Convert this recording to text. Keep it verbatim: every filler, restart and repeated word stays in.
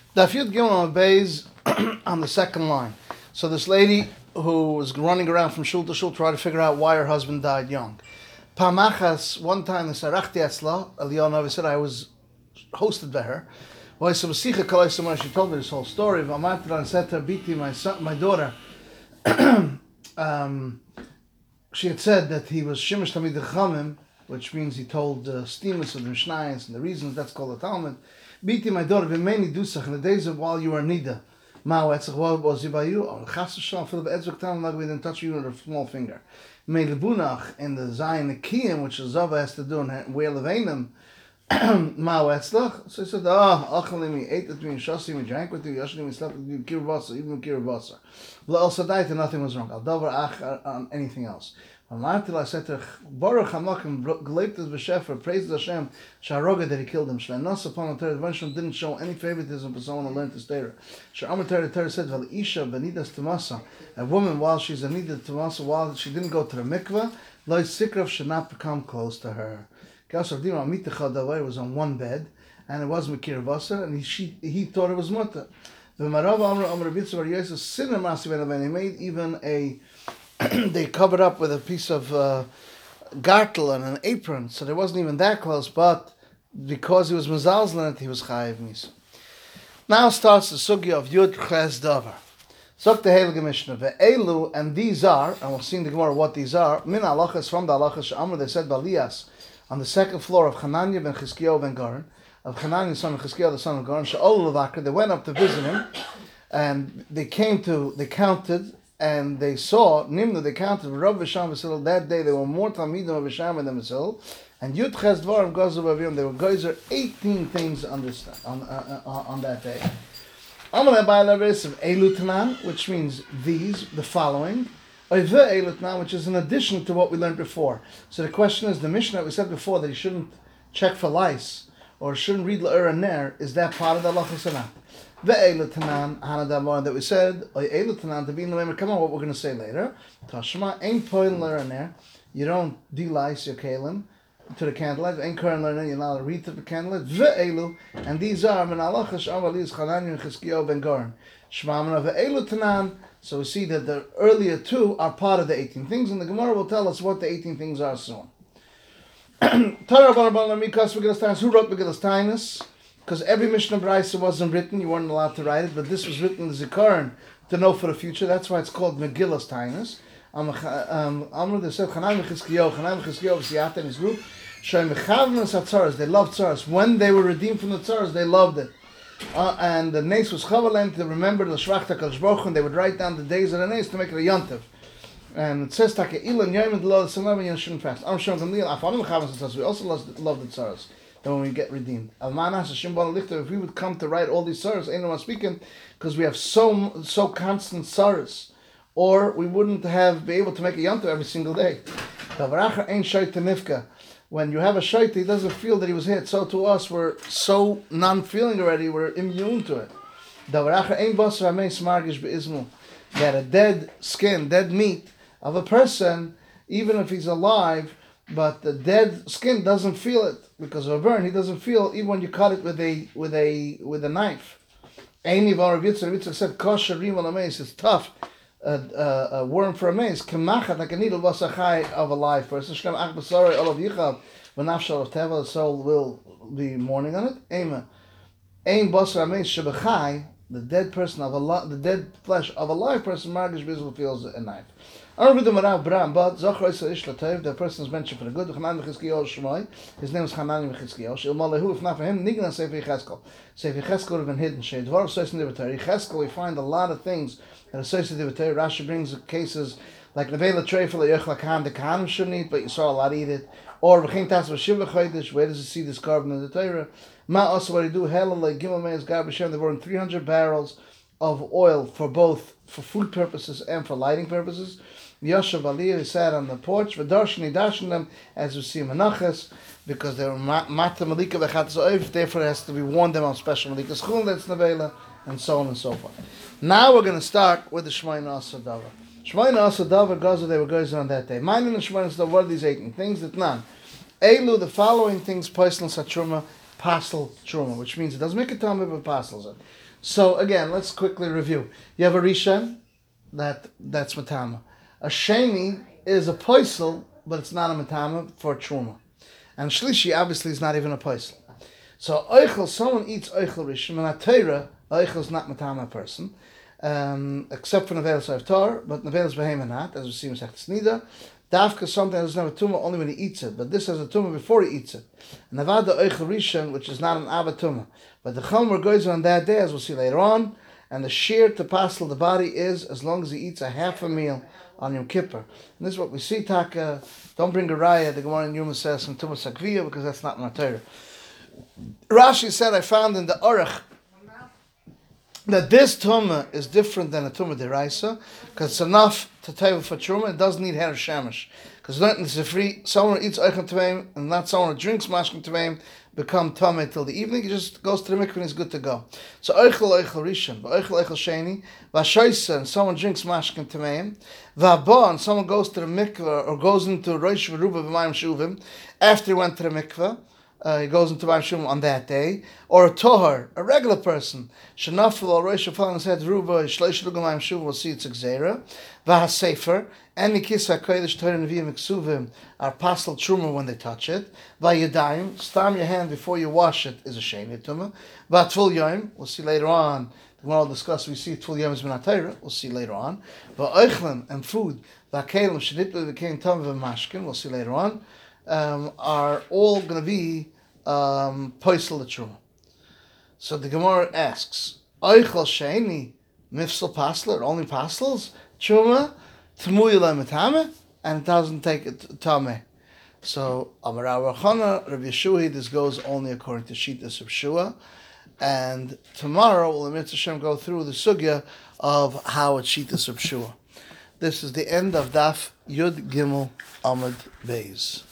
Daf Yud Gimel Beis on the second line. So this lady who was running around from shul to shul trying to figure out why her husband died young. Pamachas, one time they said, Rachti Atzla, Eliyahu said, I was hosted by her. Well, she told me this whole story. And said to her, Biti, my son, my daughter, um, she had said that he was Shemesh Tamid Chamim, which means he told the uh, steamers of the Mishnayos and the reasons. That's called the Talmud. Biti, my daughter, v'meini dusach, in the days of while you were nida. Ma etzach, what was you by you? Oh, chas v'shal, Philip etzach tam, like we didn't touch you with a small finger. Me lebunach, in the zayin, the kiyim, which the zava has to do, and where levanim, ma etzach. So he said, ah, achalimi, ate with me, shasi, we drank with you, yashlim, we slept with you, kirvasa, even kirvasa. L'al sadayta, nothing was wrong. Al davar ach, on anything else. Until I said to her, Baruch Hamakim, Gleitas B'Shefer, praise Hashem, Sharoga that he killed him. Shlenos upon the Torah, the Vensham didn't show any favoritism for someone who learned this Torah. Sha'amar Torah, the Torah said, Val Isha Benidas Tamasa, a woman while she's a Nida Tamasa, while she didn't go to the mikveh, Loi Sikrav should not become close to her. Kasav Dima Amitecha Davai was on one bed, and it was Mekir Vasa, and he, she, he thought it was Mutter. The Marav Amr Amr Bitzavar Yosef, Sinner Masi Ben he made even a they covered up with a piece of uh, gartel and an apron, so there wasn't even that close, but because he was mezalzel, he was chayiv misa. Now starts the sugya of Yud Ches Davar. Zok the Heilige Mishnah, ve'elu, and these are, and we'll see in the Gemara what these are, min halachas, from the halachas she'amr, they said Balias, on the second floor of Hananiah ben Chizkiyahu ben Garan, of Hananiah the son of Chizkiyahu the son of Garan, she'ol levakar, they went up to visit him, and they came to, they counted, and they saw, Nimnu, they counted, Rav Visham Vasil, that day there were more Talmidim of Visham and the Vasil, and Yud Ches Dvarim Gazav Avim, there were geyser eighteen things understand, on, uh, uh, on that day. Amalei Ba'alavis of Elutanan, which means these, the following, Oive Elutanan, which is in addition to what we learned before. So the question is, the Mishnah that we said before, that you shouldn't check for lice, or shouldn't read La'ur and Ner, is that part of the Lachas or not? Ve'elutanan, Hanadamar, that we said, Oy Elutanan, to be in the memory, come on, what we're going to say later. Tashma, ain't poil learn there. You don't delice your kalim to the candlelight. Ain't current learner, you're not a read to the candlelight. Ve'elu, and these are, Min Alachash, Avalis, Chanani, and Chizkiyahu ben Garan. Shmamana ve'elutanan, so we see that the earlier two are part of the eighteen things, and the Gemara will tell us what the eighteen things are soon. Torah Barabar Mikas Megillas Tainus, who wrote Megillas Tainus? Because every Mishnah Brisa wasn't written, you weren't allowed to write it, but this was written in the Zikaron to know for the future. That's why it's called Megillas Tainus. Amr, they said, Chanai Mechizkiyahu, Chanai Mechizkiyahu, Siyata and his group, Shoy Mechavnas HaTzaras, they loved Tzaras. When they were redeemed from the Tzaras, they loved it. Uh, and the Nes was Chavalem to remember the Shrachta Kadosh Baruch Hu, and they would write down the days of the Nes to make it a Yontiv. And it says, Take Ilan Yom and Lo Tzanav and Yonshun Fast. I'm sure we also love the Tzaras. Then when we get redeemed. If we would come to write all these surahs, ain't no one speaking, because we have so so constant surahs, or we wouldn't have be able to make a yantu every single day. When you have a shaita, he doesn't feel that he was hit. So to us, we're so non-feeling already, we're immune to it. That a dead skin, dead meat of a person, even if he's alive, but the dead skin doesn't feel it because of a burn. He doesn't feel even when you cut it with a with a with a knife. Eini v'arav Yitzchak, Yitzchak said, "Kosher rim al amaze." It's tough. A, a, a worm for a maze. Kemachat, like a needle v'asachai of a live person. Shkem ach b'sarei olav yichav v'nafshal of teva. The soul will be mourning on it. Ema. Ein basar amaze shebachai. The dead person of a li- the dead flesh of a live person. Margish visual feels a knife. But the person is mentioned for the good. His name is Hanani Mechizkiyahu. If not for him, Nigna Sefer Cheskel. Sefer Cheskel would have been hidden. Cheskel, we find a lot of things that are associated with Torah. Rashi brings cases like Nevela Treifel, Yochel Kahan, the Kahanim shouldn't eat, but you saw a lot eat it. Or V'chein Tas V'shiva Chodesh, where does it see this carbon in the Torah? Ma also what he do, Hela like Gimel Meis Gab B'Shem, they were in three hundred barrels of oil for both, for food purposes and for lighting purposes. Yoshev Aliyah sat on the porch, V'darshani darshan them, as we see Menachas, because they were Mata Malika V'chatas Oiv, therefore it has to be warned them on special Malika's Chul, that's Nevela, and so on and so forth. Now we're going to start with the Shemayin Asa Davar. Shemayin Asa Davar, Gaza, they were going on that day. Mine and the Shemayin Asa Davar, what are these eighteen things? That none. Elu, the following things, Paislan Satruma, pastel truma, which means it doesn't make a tummy, but pastels it. So again, let's quickly review. You have a rishon, that that's matama. A sheni is a poisel, but it's not a matama for truma. And shlishi obviously is not even a poisel. So oichel, someone eats oichel rishon, and at Torah, oichel is not matama person, um, except for nevelas Tor, but nevelas behema not, as we see in Sechtes Nida. Dafka something doesn't have a tumah only when he eats it, but this has a tumah before he eats it. And Navada oichel rishon, which is not an ava tumah, but the chomer goes on that day, as we'll see later on. And the shear to pastel the body is as long as he eats a half a meal on Yom Kippur. And this is what we see, Taka. Don't bring a raya, the Gemara in Yuma says, from Tumas Akviya, because that's not in our Torah. Rashi said, I found in the Orach that this Tumah is different than a Tumah Deraisa, because it's enough to table for Truma, it doesn't need Her Shamish. Because it's a free, someone who eats Eichel Tveim, and not someone who drinks Mashkin Tveim, become Tomei till the evening, he just goes to the mikveh and he's good to go. So Eichel Eichel Rishon, Eichel Eichel Sheni, Vashoisa, and someone drinks Mashkin Tveim, Vabon, and someone goes to the mikveh, or goes into Rosh V'Ruba V'Mayim Shuvim, after he went to the mikveh, Uh, he goes into Mayim Shuvim on that day, or a tohar, a regular person, Shenafel or Rosh Hashanah said Ruba Shleish Lugam Mayim Shuvim, we'll see it's Xera, Vahasefer, and Nikisa Kodesh Torah Nevi'im Ksuvim are pastel truma when they touch it. Vayadayim, stam your hand before you wash it is a sheni tumah. Vatvul Yom, we'll see later on. The one I'll discuss, we see Tvul Yom is Minatayra, we'll see later on. Va'oichlim and food, Va'kelim Shenipli became Tam V'Mashkin, we'll see later on. Um, are all going to be um, poisel truma. So the Gemara asks, Oichel Sheni Mifsel Pasler, only pastels truma, Tmuyila Metame, and it doesn't take it tame. So Amar Rav Chana, Rav Yeshua, this goes only according to Shittas of Shua. And tomorrow we'll Mitzvah Hashem go through the sugya of how it's Shittas of Shua. This is the end of Daf Yud Gimel Amud Beis.